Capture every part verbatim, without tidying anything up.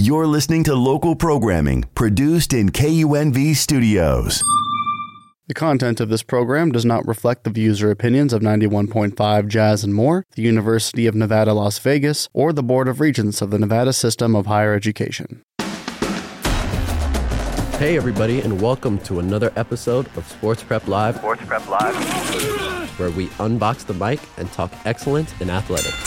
You're listening to local programming produced in K U N V studios. The content of this program does not reflect the views or opinions of ninety-one point five Jazz and More, the University of Nevada, Las Vegas, or the Board of Regents of the Nevada System of Higher Education. Hey everybody, and welcome to another episode of Sports Prep Live, Sports Prep Live, where we unbox the mic and talk excellence in athletics.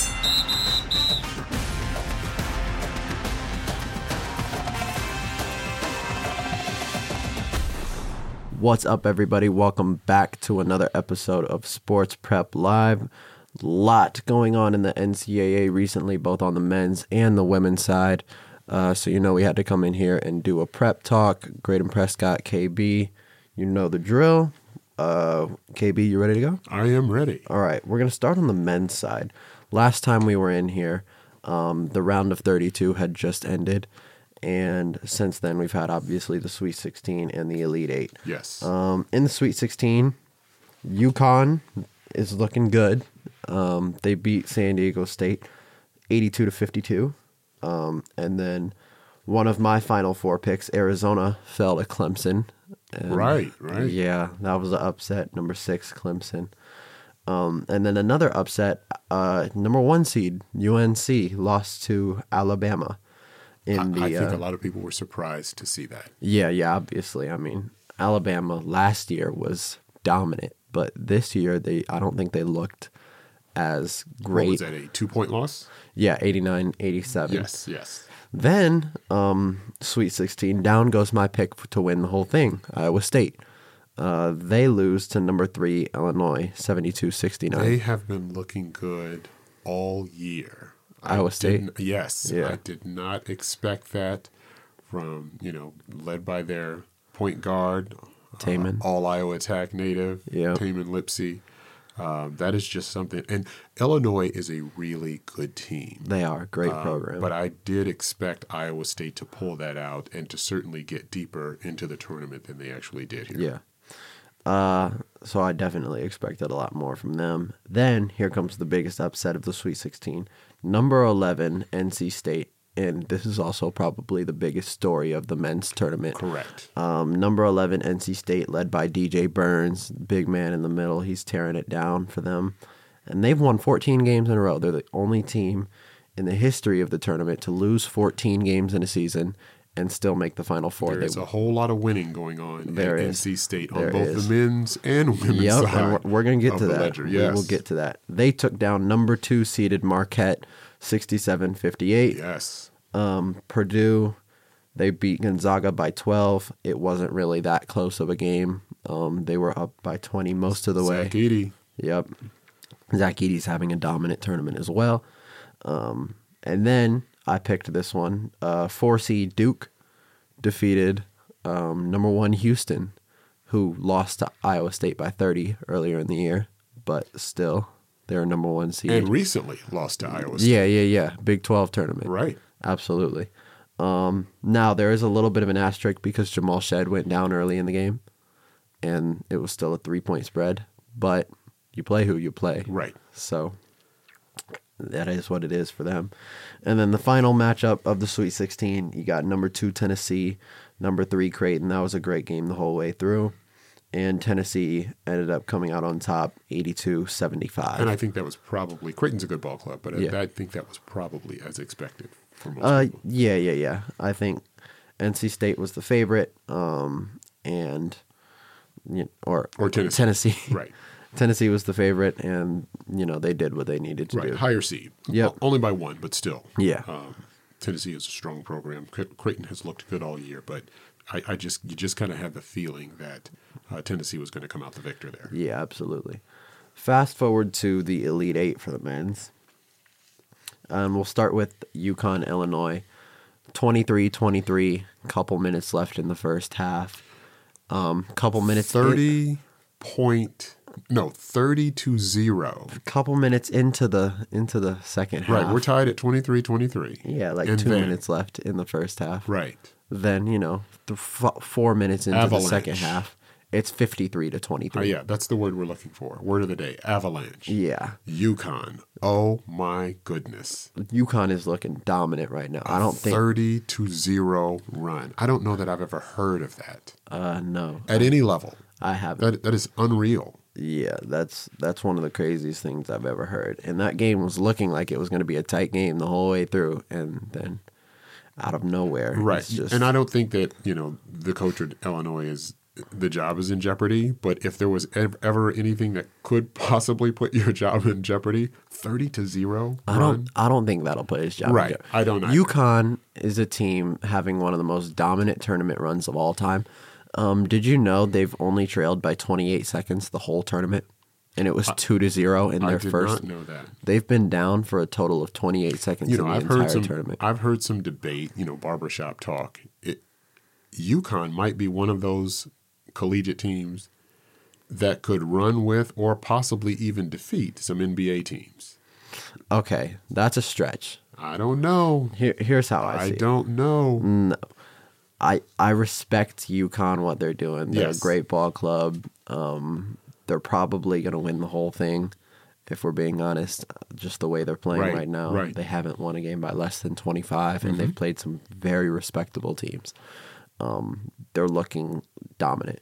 What's up, everybody? Welcome back to another episode of Sports Prep Live. Lot going on in the N C double A recently, both on the men's and the women's side. Uh, so you know we had to come in here and do a prep talk. Graydon Prescott, K B, you know the drill. Uh, K B, you ready to go? I am ready. All right, we're going to start on the men's side. Last time we were in here, um, the round of thirty-two had just ended. And since then, we've had, obviously, the Sweet sixteen and the Elite Eight. Yes. Um, in the Sweet sixteen, UConn is looking good. Um, they beat San Diego State eighty-two to fifty-two. Um, and then one of my Final Four picks, Arizona, fell to Clemson. And right, right. Yeah, that was an upset. Number six, Clemson. Um, and then another upset, uh, number one seed, U N C, lost to Alabama. In the, I, I think uh, a lot of people were surprised to see that. Yeah, yeah, obviously. I mean, Alabama last year was dominant, but this year they I don't think they looked as great. What was that, a two-point loss? Yeah, eighty-nine eighty-seven. Yes, yes. Then, um, Sweet sixteen, down goes my pick to win the whole thing, Iowa State. Uh, they lose to number three, Illinois, seventy-two sixty-nine. They have been looking good all year. Iowa State? Yes. Yeah. I did not expect that from, you know, led by their point guard, Taman. Uh, all Iowa attack native, Yeah. Taman Lipsey. Um, that is just something. And Illinois is a really good team. They are. Great Um, program. But I did expect Iowa State to pull that out and to certainly get deeper into the tournament than they actually did here. Yeah. Uh, so I definitely expected a lot more from them. Then here comes the biggest upset of the Sweet sixteen. Number eleven, N C State. And this is also probably the biggest story of the men's tournament. Correct. Um, number eleven, N C State, led by D J Burns, big man in the middle. He's tearing it down for them. And they've won fourteen games in a row. They're the only team in the history of the tournament to lose fourteen games in a season and still make the Final Four. There's they, a whole lot of winning going on there at is. N C State There on both is. the men's and women's Yep, side. and we're, we're going to get of to the that. ledger. We Yes. will get to that. They took down number two seeded Marquette, sixty-seven fifty-eight. Yes. Um, Purdue, they beat Gonzaga by twelve. It wasn't really that close of a game. Um, they were up by twenty most of the way. Zach Edey. Yep. Zach Edey's having a dominant tournament as well. Um, and then I picked this one. Uh, four seed Duke defeated um, number one Houston, who lost to Iowa State by thirty earlier in the year, but still they're number one seed. And recently lost to Iowa State. Yeah, yeah, yeah. Big twelve tournament. Right. Absolutely. Um, now, there is a little bit of an asterisk because Jamal Shed went down early in the game, and it was still a three-point spread, but you play who you play. Right. So that is what it is for them. And then the final matchup of the Sweet sixteen, you got number two Tennessee, number three Creighton. That was a great game the whole way through. And Tennessee ended up coming out on top, eighty-two seventy-five. And I think that was probably, Creighton's a good ball club, but Yeah. I, I think that was probably as expected for most Uh, people. yeah, yeah, yeah. I think N C State was the favorite, um, and you know, or Or Tennessee. Tennessee, Right. Tennessee was the favorite, and you know they did what they needed to Right. do. Higher seed. Yep. O- Only by one, but still. Yeah. Um, Tennessee is a strong program. Cre- Creighton has looked good all year, but I, I just you just kind of had the feeling that uh, Tennessee was going to come out the victor there. Yeah, absolutely. Fast forward to the Elite Eight for the men's. Um, we'll start with UConn, Illinois. twenty-three twenty-three, couple minutes left in the first half. Um, couple minutes in- Thirty point no thirty to zero. couple minutes into the into the second half. Right, we're tied at twenty-three twenty-three. Yeah, like And two then- minutes left in the first half. Right. Then, you know, the f- four minutes into Avalanche. the second half, It's fifty-three to Oh, twenty-three. yeah, that's the word we're looking for. Word of the day, Avalanche. Yeah. UConn. Oh, my goodness. UConn is looking dominant right now. I don't think. thirty to zero run. I don't know that I've ever heard of that Uh, no, at any level. I haven't. That That is unreal. Yeah, that's that's one of the craziest things I've ever heard. And that game was looking like it was going to be a tight game the whole way through, and then out of nowhere, Right. it's just, And I don't think that, you know, the coach at Illinois is, the job is in jeopardy, but if there was ev- ever anything that could possibly put your job in jeopardy, thirty to zero I don't I don't think that'll put his job. in Right. jeopardy. I don't either. UConn is a team having one of the most dominant tournament runs of all time. Um, did you know they've only trailed by twenty-eight seconds the whole tournament, and it was two to zero in I their did first. not know that. They've been down for a total of twenty-eight seconds You know, in the I've entire heard some. tournament. I've heard some debate. You know, barbershop talk. It, UConn might be one of those collegiate teams that could run with or possibly even defeat some N B A teams. Okay, that's a stretch. I don't know. Here, here's how I, I see it. don't know. I, I respect UConn, what they're doing. They're Yes. a great ball club. Um, they're probably going to win the whole thing, if we're being honest. Just the way they're playing Right, right, now. right. They haven't won a game by less than twenty-five, and they've played some very respectable teams. Um, they're looking dominant.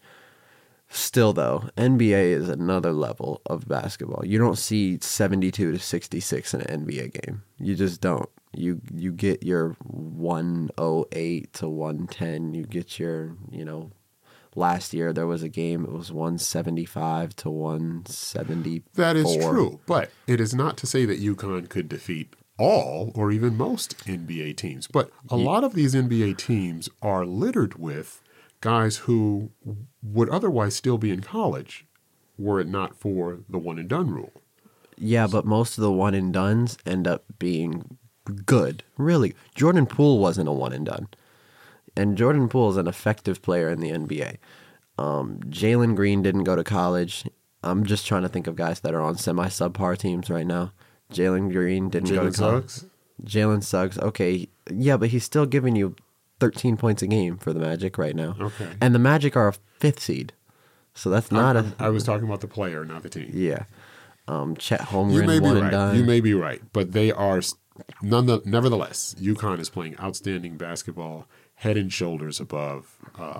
Still, though, N B A is another level of basketball. You don't see seventy-two to sixty-six in an N B A game. You just don't. You you get your one oh eight to one ten. You get your, you know, last year there was a game, it was one seventy-five to one seventy-four. That is true, but it is not to say that UConn could defeat all or even most N B A teams. But a lot of these N B A teams are littered with guys who would otherwise still be in college were it not for the one and done rule. Yeah, but most of the one and dones end up being good. Really, Jordan Poole wasn't a one and done, and Jordan Poole is an effective player in the N B A. Um, Jalen Green didn't go to college. I'm just trying to think of guys that are on semi subpar teams right now. Jalen Green didn't go Jalen to college. Suggs? Jalen Suggs, okay, yeah, but he's still giving you thirteen points a game for the Magic right now. Okay. And the Magic are a fifth seed, so that's not I, a I was talking about the player, not the team. yeah. Um, Chet You Holmgren may be one and right. done. You may be right, but they are none. The, nevertheless, UConn is playing outstanding basketball, head and shoulders above uh,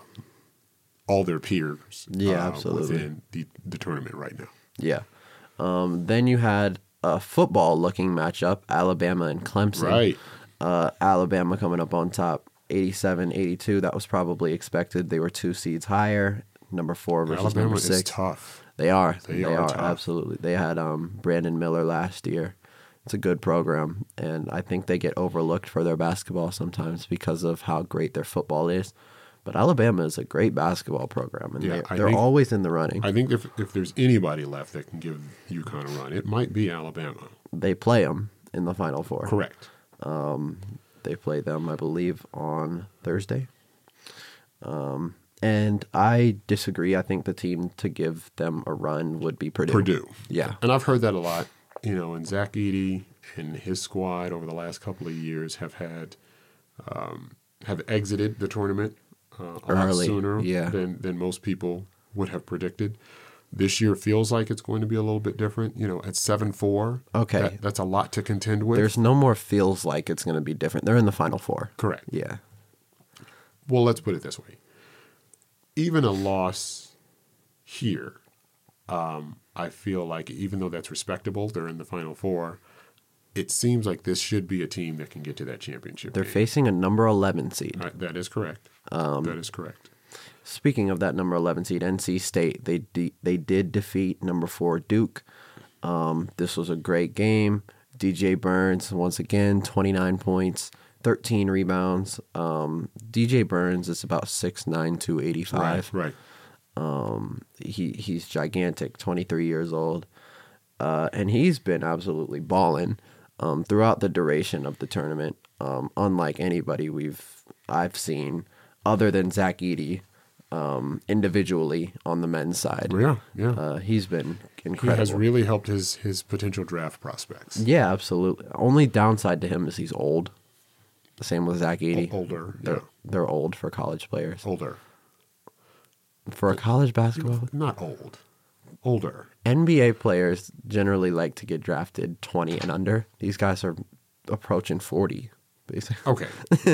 all their peers. Yeah, uh, absolutely. Within the, the tournament right now. Yeah. Um, then you had a football-looking matchup, Alabama and Clemson. Right. Uh, Alabama coming up on top, eighty-seven eighty-two. That was probably expected. They were two seeds higher, number four versus Alabama number is six. tough. They are. They They, are are, tough. absolutely. They had um, Brandon Miller last year. It's a good program, and I think they get overlooked for their basketball sometimes because of how great their football is. But Alabama is a great basketball program, and Yeah, they're, I they're think- always in the running. I think if if there's anybody left that can give UConn a run, it might be Alabama. They play them in the Final Four. Correct. They play them, I believe, on Thursday. Um, and I disagree. I think the team to give them a run would be Purdue. Purdue. Yeah. And I've heard that a lot. You know, and Zach Edey and his squad over the last couple of years have had um, have exited the tournament uh, a lot Early, sooner yeah. than than most people would have predicted. This year feels like it's going to be a little bit different. You know, at seven four, Okay. that, that's a lot to contend with. There's no more feels like it's going to be different. They're in the Final Four. Correct. Yeah. Well, let's put it this way. Even a loss here, um, I feel like even though that's respectable, they're in the Final Four, it seems like this should be a team that can get to that championship They're game. facing a number eleven seed. Uh, that is correct. Um, that is correct. Speaking of that number eleven seed, N C State, they de- they did defeat number four Duke. Um, this was a great game. D J Burns, once again, twenty-nine points, thirteen rebounds. Um, D J Burns is about six nine, two eighty-five. Right, right. He he's gigantic, twenty-three years old, uh, and he's been absolutely balling um, throughout the duration of the tournament. Um, unlike anybody we've I've seen, other than Zach Edey, um, individually on the men's side. Yeah, yeah. Uh, he's been he incredible. has really helped his, his potential draft prospects. Yeah, absolutely. Only downside to him is he's old. The same with Zach Edey. Older, They're yeah. they're old for college players. Older. For a college basketball, Not old. Older. N B A players generally like to get drafted twenty and under. These guys are approaching forty, basically. Okay.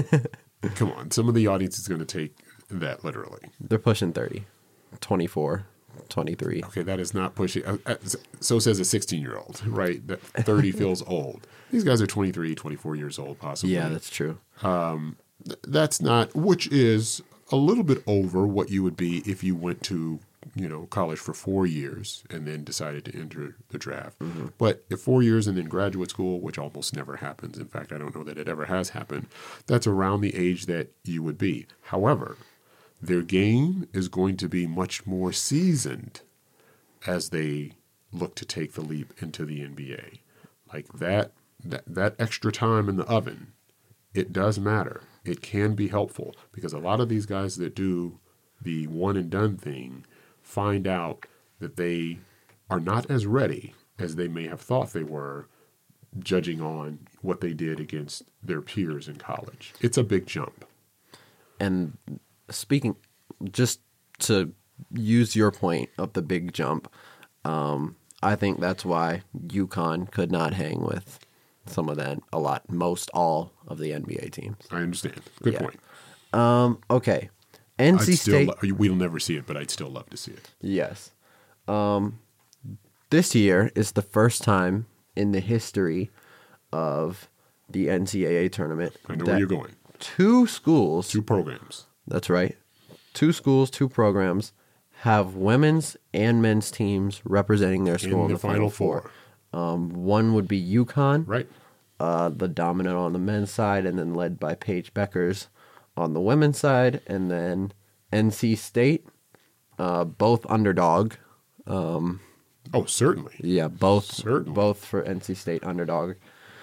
Come on. Some of the audience is going to take that literally. They're pushing thirty, twenty-four, twenty-three. Okay, that is not pushing. Uh, uh, so says a sixteen-year-old, right? That thirty feels old. These guys are twenty-three, twenty-four years old, possibly. Yeah, that's true. Th- That's not, which is a little bit over what you would be if you went to, you know, college for four years and then decided to enter the draft. Mm-hmm. But if four years and then graduate school, which almost never happens, in fact, I don't know that it ever has happened, that's around the age that you would be. However, their game is going to be much more seasoned as they look to take the leap into the N B A. Like that, that, that extra time in the oven, it does matter. It can be helpful because a lot of these guys that do the one and done thing find out that they are not as ready as they may have thought they were, judging on what they did against their peers in college. It's a big jump. And speaking, just to use your point of the big jump, um, I think that's why UConn could not hang with some of that, a lot, most all of the N B A teams. I understand. Good Yeah. point. Um, okay. N C I'd still State. lo- we'll never see it, but I'd still love to see it. Yes. Um, this year is the first time in the history of the N C double A tournament I know that where you're going. two schools, Two programs. that's right, two schools, two programs have women's and men's teams representing their school In in the Final Four. Um, one would be UConn, Right. uh, the dominant on the men's side, and then led by Paige Beckers on the women's side, and then N C State, uh, both underdog. Oh, certainly. Yeah, both Certainly. both for N C State underdog.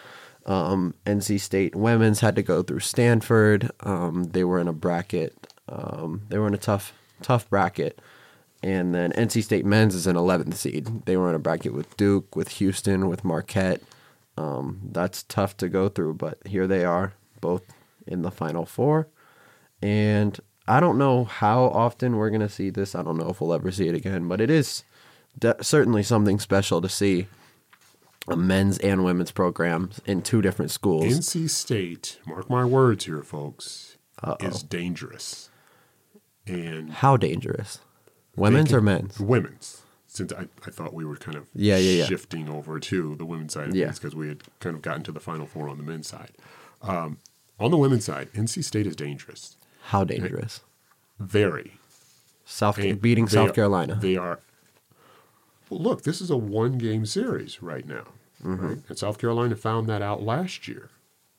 Um, N C State women's had to go through Stanford. Um, they were in a bracket. Um, they were in a tough tough bracket. And then N C State men's is an eleventh seed. They were in a bracket with Duke, with Houston, with Marquette. Um, that's tough to go through, but here they are, both in the Final Four. And I don't know how often we're going to see this. I don't know if we'll ever see it again, but it is de- certainly something special to see a men's and women's program in two different schools. N C State, mark my words here, folks, is dangerous. And How dangerous? Women's they or can- men's? Women's. Since I, I thought we were kind of Yeah, yeah, yeah. shifting over to the women's side of Yeah. things because we had kind of gotten to the Final Four on the men's side. Um, on the women's side, N C State is dangerous. How dangerous? Very. South And beating they South are- Carolina. They are. Well, look, this is a one-game series right now, Mm-hmm. right? And South Carolina found that out last year.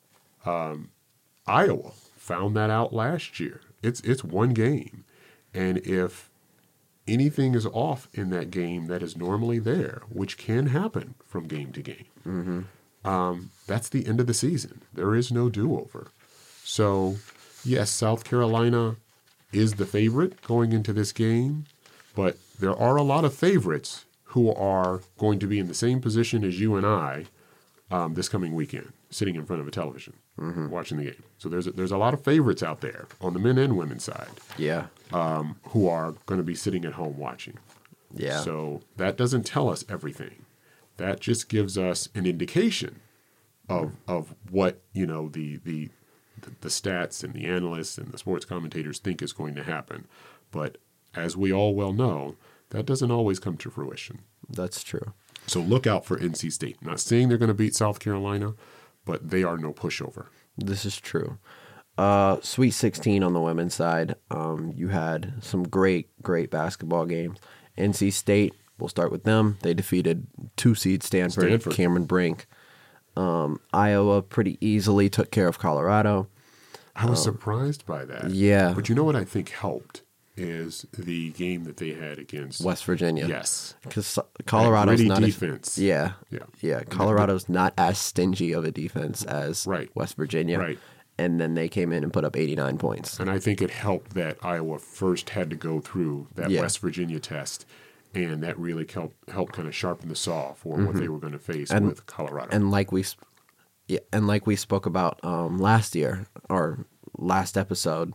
Um, Iowa found that out last year. It's it's one game, and if anything is off in that game that is normally there, which can happen from game to game, Mm-hmm. um, that's the end of the season. There is no do-over. So, yes, South Carolina is the favorite going into this game, but there are a lot of favorites who are going to be in the same position as you and I um, this coming weekend, sitting in front of a television, watching the game. So there's a, there's a lot of favorites out there on the men and women's side Yeah. um, who are going to be sitting at home watching. Yeah. So that doesn't tell us everything. That just gives us an indication of of what you know the the the, the stats and the analysts and the sports commentators think is going to happen. But as we all well know, that doesn't always come to fruition. That's true. So look out for N C State. Not saying they're going to beat South Carolina, but they are no pushover. This is true. Uh, Sweet sixteen on the women's side. Um, you had some great, great basketball games. N C State, we'll start with them. They defeated two seed Stanford, Stanford. Cameron Brink. Um, Iowa pretty easily took care of Colorado. I was surprised by that. yeah. But you know what I think helped is the game that they had against West Virginia. Yes. Because Colorado's gritty not defense. as yeah, Yeah. yeah. Colorado's not as stingy of a defense as Right. West Virginia. Right. And then they came in and put up eighty-nine points. And I think it helped that Iowa first had to go through that Yeah. West Virginia test, and that really helped helped kind of sharpen the saw for what they were going to face And- with Colorado. And like we, sp- yeah, and like we spoke about um, last year or last episode,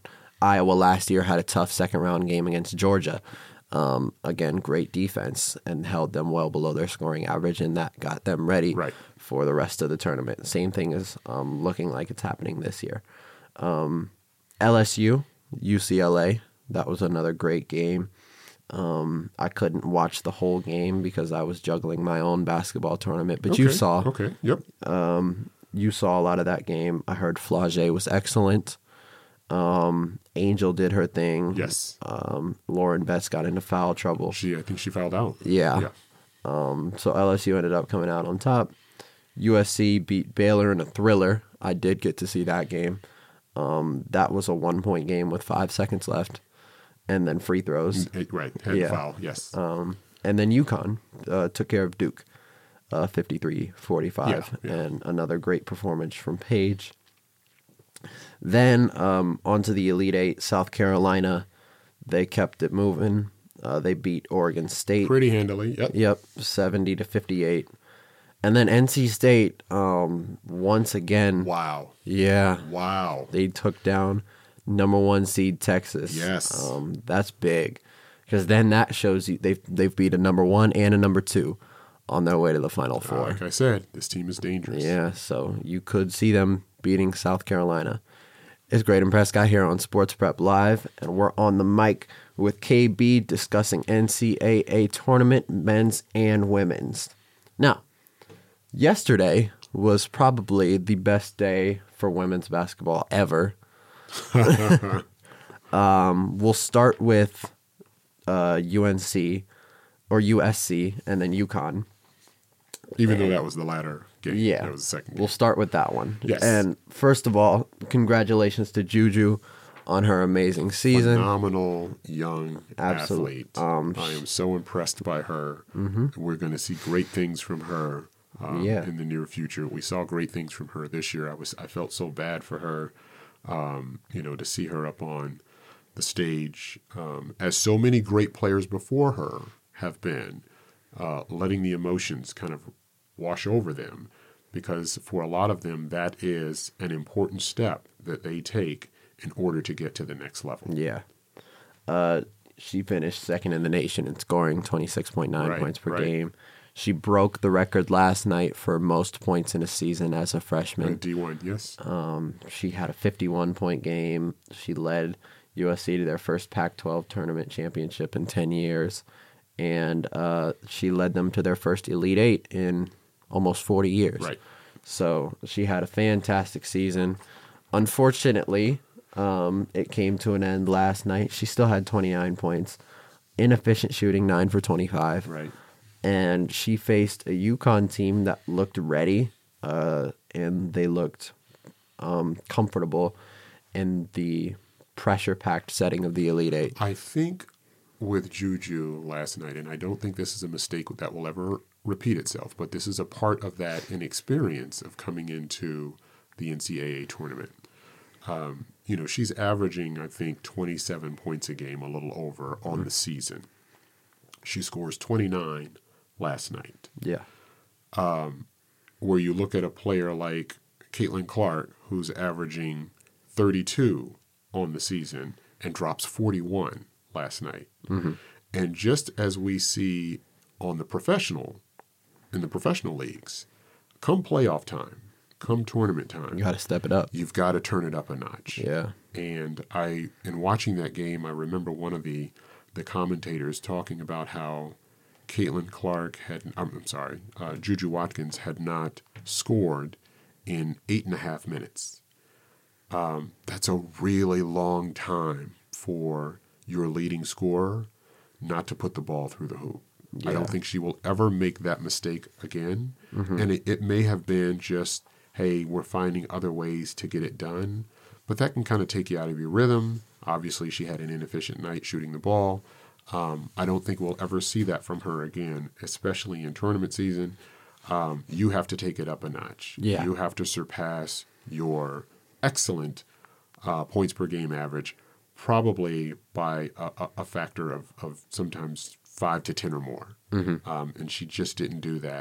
Iowa last year had a tough second round game against Georgia. Um, again, great defense and held them well below their scoring average, and that got them ready Right. for the rest of the tournament. Same thing is um, looking like it's happening this year. Um, L S U, U C L A, that was another great game. Um, I couldn't watch the whole game because I was juggling my own basketball tournament, but you Okay, saw Okay. Yep. um, you saw a lot of that game. I heard Flage was excellent. Um, Angel did her thing. Yes. Um, Lauren Betts got into foul trouble. She. I think she fouled out. Yeah. Yeah. Um, so L S U ended up coming out on top. U S C beat Baylor in a thriller. I did get to see that game. Um, that was a one-point game with five seconds left, and then free throws. Eh, Right. Head Yeah. foul. Yes. Um, and then UConn uh, took care of Duke, uh, fifty-three forty-five, Yeah, yeah. and another great performance from Paige. Then um, onto the Elite Eight, South Carolina. They kept it moving. Uh, they beat Oregon State. Pretty handily. Yep. Yep, seventy to fifty-eight. And then N C State, um, once again, Wow. yeah, Wow. they took down number one seed Texas. Yes. um, that's big, because then that shows you they've they've beat a number one and a number two on their way to the Final Uh, Four. like I said, this team is dangerous. Yeah, so you could see them beating South Carolina. It's Great and Prescott here on Sports Prep Live, and we're on the mic with K B discussing N C double A tournament, men's and women's. Now, yesterday was probably the best day for women's basketball ever. um, we'll start with uh, U N C or U S C and then UConn. Even though that was the latter game. Yeah, That was the second game. we'll start with that one. Yes. And first of all, congratulations to Juju on her amazing season. Phenomenal young Absolute. athlete. Um, I am so impressed by her. Mm-hmm. We're going to see great things from her um, Yeah. in the near future. We saw great things from her this year. I was I felt so bad for her, um, you know, to see her up on the stage, um, as so many great players before her have been, uh, letting the emotions kind of wash over them, because for a lot of them, that is an important step that they take in order to get to the next level. Yeah. Uh, she finished second in the nation in scoring, twenty-six point nine Right, points per right. game. She broke the record last night for most points in a season as a freshman. D one, yes. Um, she had a fifty-one point game. She led U S C to their first Pac twelve tournament championship in ten years. And uh, she led them to their first Elite Eight in almost forty years. Right. So she had a fantastic season. Unfortunately, um, it came to an end last night. She still had twenty-nine points. Inefficient shooting, nine for twenty-five. Right. And she faced a UConn team that looked ready, uh, and they looked um, comfortable in the pressure-packed setting of the Elite Eight. I think with Juju last night, and I don't think this is a mistake that will ever repeat itself, but this is a part of that inexperience of coming into the N C double A tournament. Um, you know, she's averaging, I think, twenty-seven points a game, a little over, on the season. She scores twenty-nine last night. Yeah. Where you look at a player like Caitlin Clark, who's averaging thirty-two on the season and drops forty-one last night. Mm-hmm. And just as we see on the professional, in the professional leagues, come playoff time, come tournament time, You got to step it up. you've got to turn it up a notch. Yeah. And I, in watching that game, I remember one of the, the commentators talking about how Caitlin Clark had, I'm, I'm sorry, uh, Juju Watkins had not scored in eight and a half minutes. Um, that's a really long time for your leading scorer not to put the ball through the hoop. I Yeah. don't think she will ever make that mistake again. And it, it may have been just, hey, we're finding other ways to get it done. But that can kind of take you out of your rhythm. Obviously, she had an inefficient night shooting the ball. Um, I don't think we'll ever see that from her again, especially in tournament season. Um, you have to take it up a notch. Yeah. You have to surpass your excellent uh, points per game average, probably by a, a, a factor of, of sometimes five to ten or more. Mm-hmm. Um, and she just didn't do that.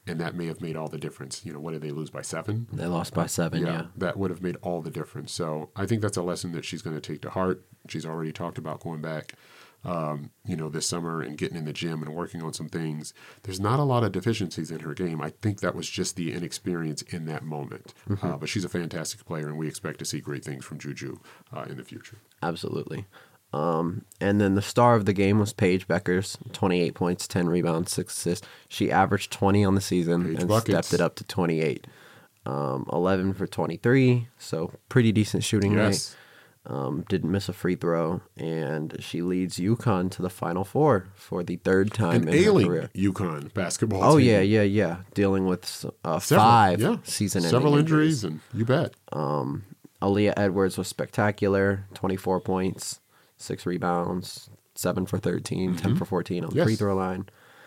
and that may have made all the difference. You know, what did they lose by seven? They lost by seven, yeah. That would have made all the difference. So I think that's a lesson that she's going to take to heart. She's already talked about going back, um, you know, this summer and getting in the gym and working on some things. There's not a lot of deficiencies in her game. I think that was just the inexperience in that moment. Mm-hmm. Uh, but she's a fantastic player, and we expect to see great things from Juju uh, in the future. Absolutely. Um, and then the star of the game was Paige Beckers, twenty-eight points, ten rebounds, six assists. She averaged twenty on the season Paige and buckets. stepped it up to twenty-eight. Um, eleven for twenty-three, so pretty decent shooting Yes. night. Um, didn't miss a free throw, and she leads UConn to the Final Four for the third time An in her ailing career. UConn basketball Oh, team. yeah, yeah, yeah. Dealing with uh, Several, five yeah. season-ending Several injuries. injuries, and you bet. Um, Aaliyah Edwards was spectacular, twenty-four points, six rebounds, seven for thirteen, mm-hmm. ten for fourteen on the Yes. free throw line.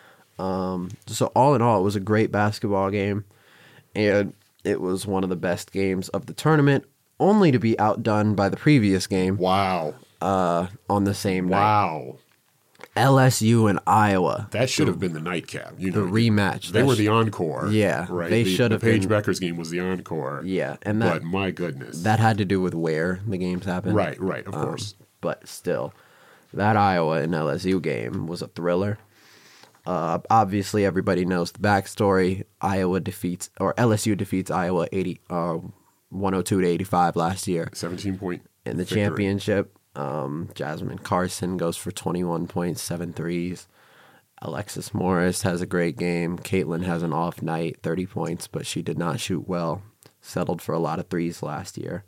Um, so all in all, it was a great basketball game, and it was one of the best games of the tournament, only to be outdone by the previous game Wow. uh, on the same night. Wow. L S U and Iowa. That should have been the nightcap. You The know, rematch. They That were sh- the encore. Yeah, right. they the, should have The Paige been- Beckers game was the encore. Yeah, and that but my goodness. that had to do with where the games happened. right, right, of Um, course. But still, that Iowa and L S U game was a thriller. Uh, obviously, everybody knows the backstory. Iowa defeats, or L S U defeats Iowa eighty, uh, one oh two to eighty-five last year seventeen point in the victory. championship. Um, Jasmine Carson goes for twenty-one points, seven threes. Alexis Morris has a great game. Caitlin has an off night, thirty points, but she did not shoot well. Settled for a lot of threes last year.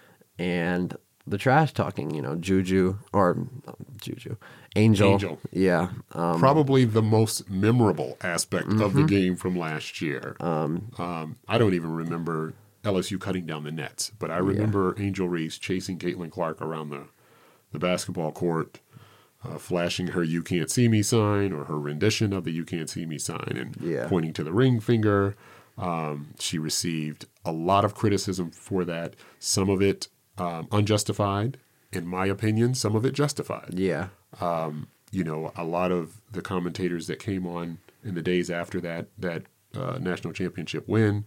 And the trash talking, you know, Juju, or um, Juju, Angel. Angel. Yeah. Um, Probably the most memorable aspect of the game from last year. Um, um, I don't even remember L S U cutting down the nets, but I remember Angel Reese chasing Caitlin Clark around the, the basketball court, uh, flashing her "You Can't See Me" sign or her rendition of the "You Can't See Me" sign and Yeah. pointing to the ring finger. Um, she received a lot of criticism for that, some of it um, unjustified, in my opinion, some of it justified. yeah. Um, you know, a lot of the commentators that came on in the days after that that uh, national championship win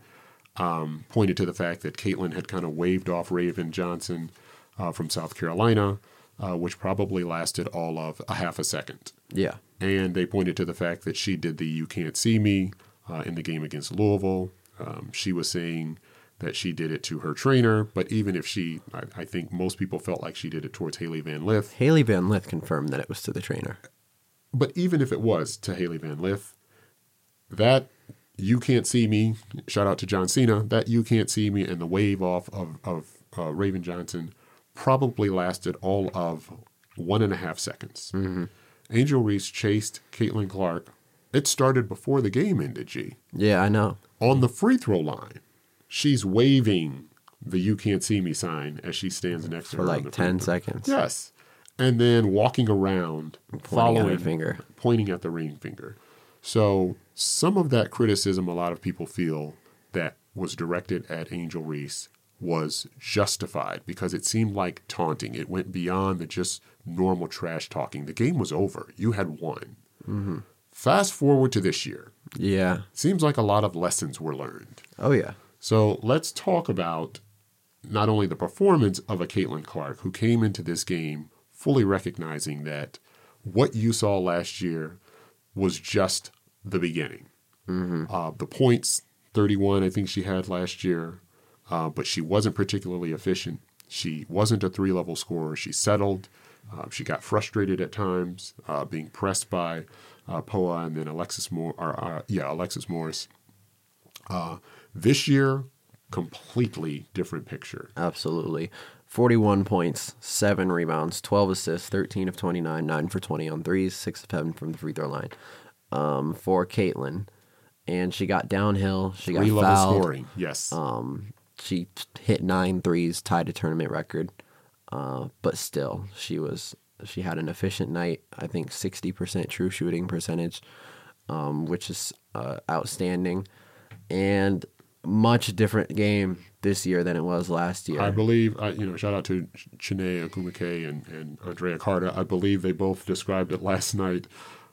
um, pointed to the fact that Caitlin had kind of waved off Raven Johnson uh, from South Carolina, uh, which probably lasted all of a half a second. Yeah. And they pointed to the fact that she did the "You Can't See Me" uh, in the game against Louisville. Um, she was saying that she did it to her trainer, but even if she, I, I think most people felt like she did it towards Haley Van Lith. Haley Van Lith confirmed that it was to the trainer. But even if it was to Haley Van Lith, that "You Can't See Me," shout out to John Cena, that "You Can't See Me" and the wave off of, of uh, Raven Johnson probably lasted all of one and a half seconds. Mm-hmm. Angel Reese chased Caitlin Clark. It started before the game ended, G. Yeah, I know. On the free throw line, she's waving the "You Can't See Me" sign as she stands next to For her. on like the free ten throw. seconds. Yes. And then walking around, Pointing following, at her finger. pointing at the ring finger. So some of that criticism, a lot of people feel that was directed at Angel Reese was justified because it seemed like taunting. It went beyond the just normal trash talking. The game was over. You had won. Mm-hmm. Fast forward to this year. Yeah. Seems like a lot of lessons were learned. Oh, yeah. So let's talk about not only the performance of a Caitlin Clark who came into this game fully recognizing that what you saw last year was just the beginning. Mm-hmm. Uh, the points, thirty-one, I think she had last year, uh, but she wasn't particularly efficient. She wasn't a three-level scorer. She settled. Uh, she got frustrated at times, uh, being pressed by uh, Poa and then Alexis Moore. Or, uh, yeah, Alexis Morris. Uh, this year, completely different picture. Absolutely. forty-one points, seven rebounds, twelve assists, thirteen of twenty-nine, nine for twenty on threes, six of seven from the free throw line um, for Caitlin. And she got downhill. She got Three-level fouled. scoring, yes. Um, she hit nine threes, tied a tournament record. Uh, but still, she was she had an efficient night. I think sixty percent true shooting percentage, um, which is uh, outstanding. And much different game this year than it was last year. I believe, I, you know, shout out to Chiney Agumake and, and Andrea Carter. I believe they both described it last night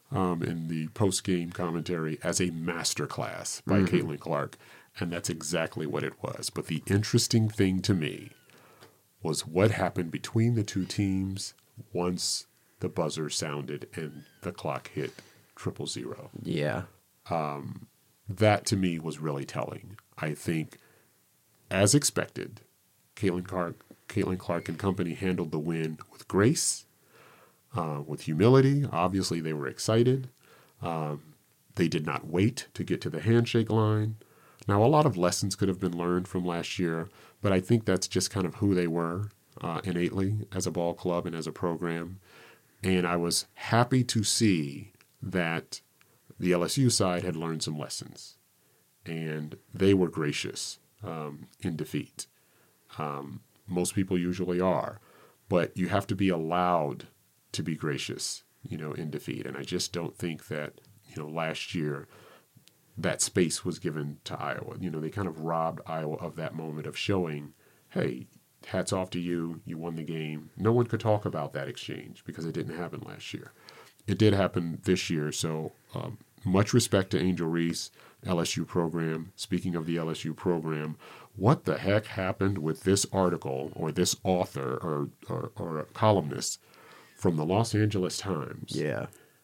um, in the post-game commentary as a masterclass by mm-hmm. Caitlin Clark, and that's exactly what it was. But the interesting thing to me was what happened between the two teams once the buzzer sounded and the clock hit triple zero. Yeah. Um, that to me was really telling. I think, as expected, Caitlin Clark, Caitlin Clark and company handled the win with grace, uh, with humility. Obviously, they were excited. Um, they did not wait to get to the handshake line. Now, a lot of lessons could have been learned from last year, but I think that's just kind of who they were uh, innately as a ball club and as a program. And I was happy to see that the L S U side had learned some lessons, and they were gracious um, in defeat. Um, most people usually are, but you have to be allowed to be gracious, you know, in defeat. And I just don't think that, you know, last year that space was given to Iowa. You know, they kind of robbed Iowa of that moment of showing, hey, hats off to you, you won the game. No one could talk about that exchange because it didn't happen last year. It did happen this year, so um, much respect to Angel Reese, L S U program. Speaking of the L S U program, what the heck happened with this article or this author or, or, or a columnist from the Los Angeles Times? Yeah.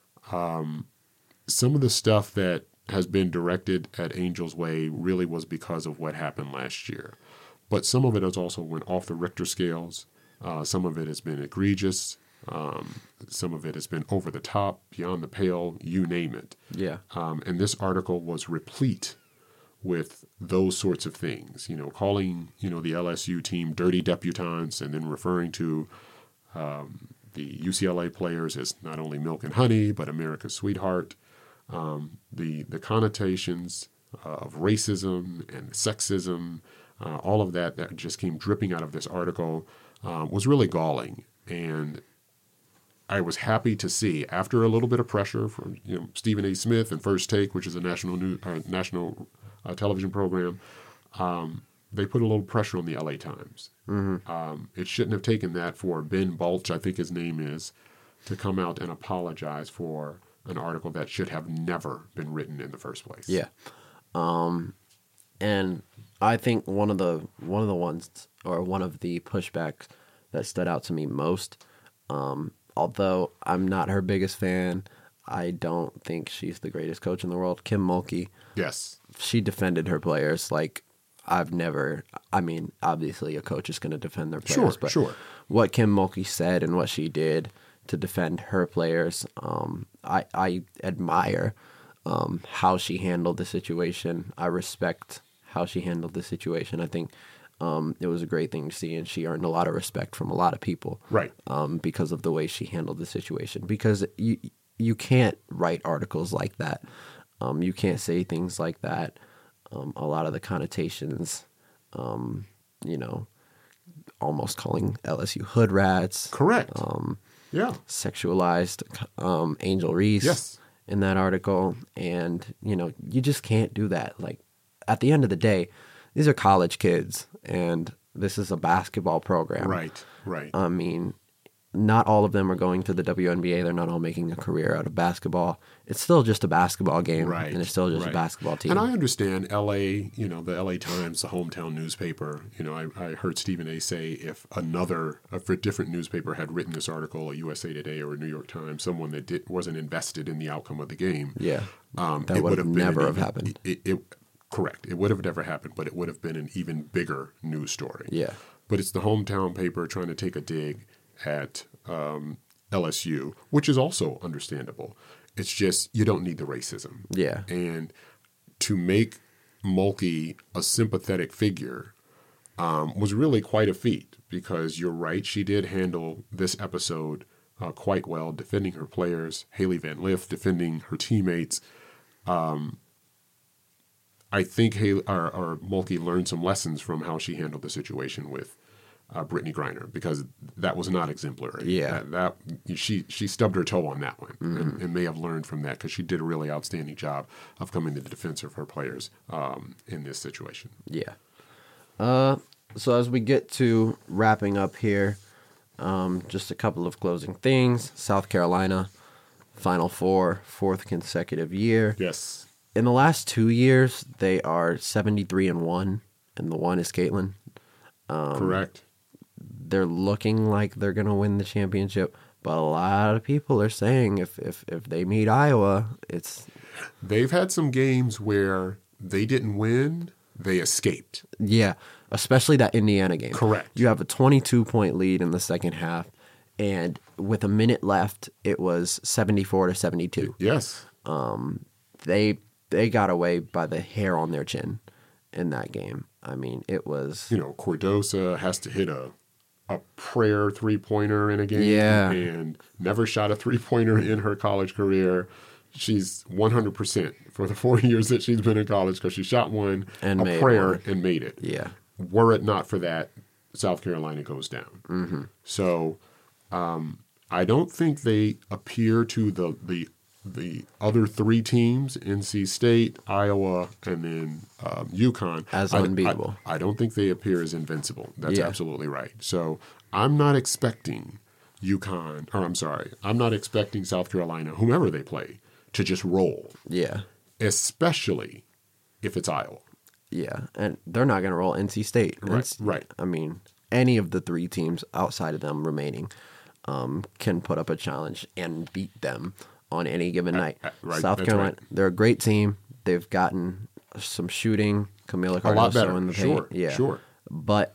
Um, some of the stuff that has been directed at Angel's way really was because of what happened last year. But some of it has also went off the Richter scales. Uh, some of it has been egregious. Um, some of it has been over the top, beyond the pale, you name it. Yeah. Um, and this article was replete with those sorts of things, you know, calling, you know, the L S U team dirty debutantes and then referring to um, the U C L A players as not only milk and honey, but America's sweetheart. Um, the, the connotations uh, of racism and sexism, uh, all of that that just came dripping out of this article uh, was really galling. And I was happy to see, after a little bit of pressure from you know Stephen A. Smith and First Take, which is a national new, uh, national uh, television program, um, they put a little pressure on the L A Times. Mm-hmm. Um, it shouldn't have taken that for Ben Balch, I think his name is, to come out and apologize for an article that should have never been written in the first place. Yeah, um, and I think one of the one of the ones or one of the pushbacks that stood out to me most. Um, Although I'm not her biggest fan, I don't think she's the greatest coach in the world. Kim Mulkey. Yes. She defended her players like I've never. I mean, obviously a coach is going to defend their players. Sure, but sure. What Kim Mulkey said and what she did to defend her players, um, I, I admire um, how she handled the situation. I respect how she handled the situation. I think Um, it was a great thing to see, and she earned a lot of respect from a lot of people, right? Um, because of the way she handled the situation. Because you you can't write articles like that, um, you can't say things like that. Um, a lot of the connotations, um, you know, almost calling L S U hood rats, correct? Um, yeah, sexualized um, Angel Reese, yes. in that article, and you know, you just can't do that. Like at the end of the day. These are college kids, and this is a basketball program. Right, right. I mean, not all of them are going to the W N B A. They're not all making a career out of basketball. It's still just a basketball game, right, and it's still just right. a basketball team. And I understand L A, you know, the L A Times, the hometown newspaper. You know, I, I heard Stephen A. say if another, if a different newspaper had written this article, a U S A Today or a New York Times, someone that did, wasn't invested in the outcome of the game, yeah, um, that it would have never an, have happened. It, it, it, Correct. It would have never happened, but it would have been an even bigger news story. Yeah. But it's the hometown paper trying to take a dig at um, L S U, which is also understandable. It's just you don't need the racism. Yeah. And to make Mulkey a sympathetic figure um, was really quite a feat because you're right, she did handle this episode uh, quite well, defending her players, Hailey Van Lith defending her teammates. Um I think Haley, or, or Mulkey learned some lessons from how she handled the situation with uh, Brittany Griner because that was not exemplary. Yeah, that, that she she stubbed her toe on that one, mm-hmm. and, and may have learned from that because she did a really outstanding job of coming to the defense of her players um, in this situation. Yeah. Uh, so as we get to wrapping up here, um, just a couple of closing things. South Carolina Final Four, fourth consecutive year. Yes. In the last two years, they are seventy-three and one, and the one is Caitlin. Um, Correct. They're looking like they're going to win the championship, but a lot of people are saying if, if, if they meet Iowa, it's... They've had some games where they didn't win, they escaped. Yeah, especially that Indiana game. Correct. You have a twenty-two point lead in the second half, and with a minute left, it was seventy-four to seventy-two. Yes. Um, they they got away by the hair on their chin in that game. I mean, it was... You know, Cordosa has to hit a a prayer three-pointer in a game. Yeah. And never shot a three-pointer in her college career. She's one hundred percent for the four years that she's been in college because she shot one, And a made prayer, one. and made it. Yeah. Were it not for that, South Carolina goes down. Mm-hmm. So um, I don't think they appear to the, the the other three teams, N C State, Iowa, and then um, UConn. As I- unbeatable. I, I don't think they appear as invincible. That's Yeah. absolutely right. So I'm not expecting UConn, or I'm sorry, I'm not expecting South Carolina, whomever they play, to just roll, Yeah. especially if it's Iowa. Yeah. And they're not going to roll N C State. Right, N C right. I mean, any of the three teams outside of them remaining um, can put up a challenge and beat them on any given night. uh, right, South that's Carolina, right. they're a great team. They've gotten some shooting. Camila A lot Cardoso better. in the paint. Sure, Yeah. sure. But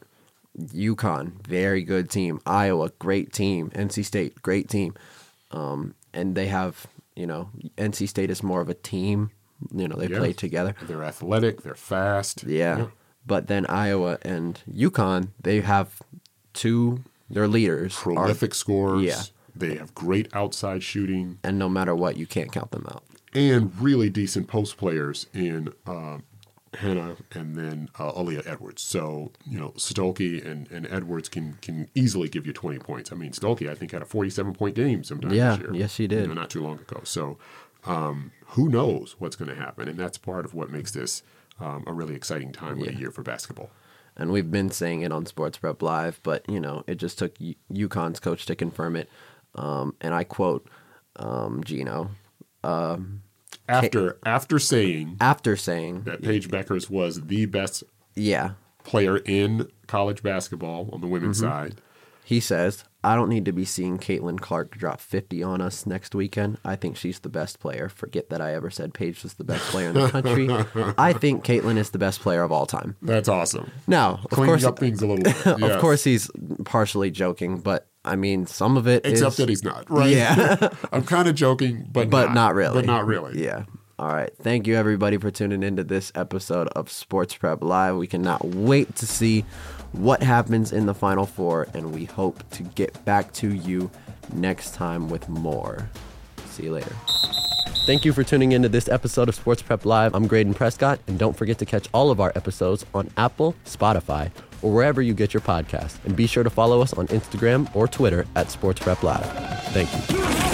UConn, very good team. Iowa, great team. N C State, great team. Um, and they have, you know, N C State is more of a team. You know, they Yeah. play together. They're athletic. They're fast. Yeah. But then Iowa and UConn, they have two, their leaders. are- Prolific scorers. Yeah. They have great outside shooting and no matter what, you can't count them out. and really decent post players in um, Hannah and then uh, Aaliyah Edwards. So, you know, Stolke and, and Edwards can can easily give you twenty points. I mean, Stolke, I think, had a forty-seven point game sometime Yeah, this year. yes, he did. You know, not too long ago. So, um, who knows what's going to happen? And that's part of what makes this um, a really exciting time of the Yeah. year for basketball. And we've been saying it on Sports Prep Live, but, you know, it just took U- UConn's coach to confirm it. Um, and I quote um, Gino, um, After after saying after saying, that Paige Beckers was the best yeah, player in college basketball on the women's Mm-hmm. side, he says, I don't need to be seeing Caitlin Clark drop fifty on us next weekend. I think she's the best player. Forget that I ever said Paige was the best player in the country. I think Caitlin is the best player of all time. that's awesome. Now, of Cleaning course, up things a little bit. of yes. course he's partially joking, but I mean, some of it Except is... that he's not, right? Yeah. I'm kind of joking, but but not, not really. But not really. Yeah. All right. Thank you, everybody, for tuning into this episode of Sports Prep Live. We cannot wait to see what happens in the Final Four, and we hope to get back to you next time with more. See you later. Thank you for tuning into this episode of Sports Prep Live. I'm Graydon Prescott, and don't forget to catch all of our episodes on Apple, Spotify, or wherever you get your podcasts. And be sure to follow us on Instagram or Twitter at Sports Prep Live. Thank you.